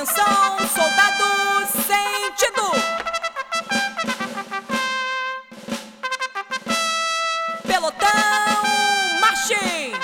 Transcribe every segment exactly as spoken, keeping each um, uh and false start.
Atenção, soldado sentido. Pelotão, marche.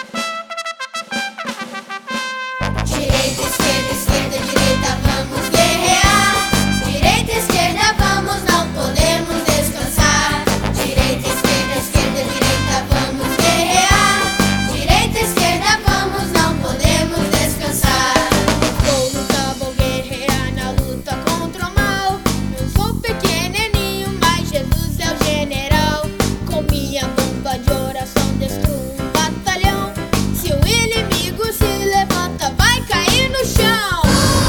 Direita, esquerda, esquerda, direita, vamos guerrear. Direita, esquerda, vamos, não podemos descansar. Direita, esquerda, esquerda, direita, vamos guerrear. Direita, esquerda, vamos, não podemos descansar. Vou lutar, vou guerrear na luta contra o mal. Eu sou pequenininho, mas Jesus é o general. Com minha bomba de oração destruo um batalhão. Se o inimigo se levanta, vai cair no chão.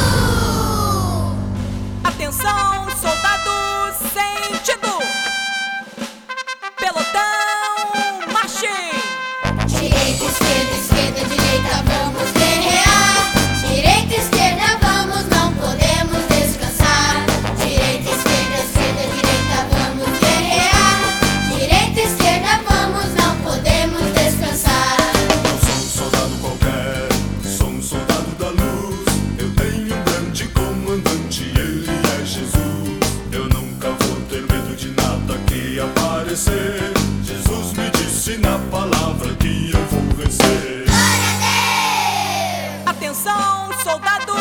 Atenção, soldado sentido. Pelotão, marche. Direita, esquerda, esquerda, direita, vamos guerrear. Direita, esquerda, vamos, não podemos descansar. Direita, esquerda, esquerda, direita, vamos guerrear. Direita, esquerda, vamos, não podemos descansar. Não sou um soldado qualquer, sou um soldado da luz. Eu tenho um grande comandante, ele é Jesus. Eu nunca vou ter medo de nada que aparecer. Jesus me disse na palavra que eu vou vencer. Glória a Deus! Atenção, soldado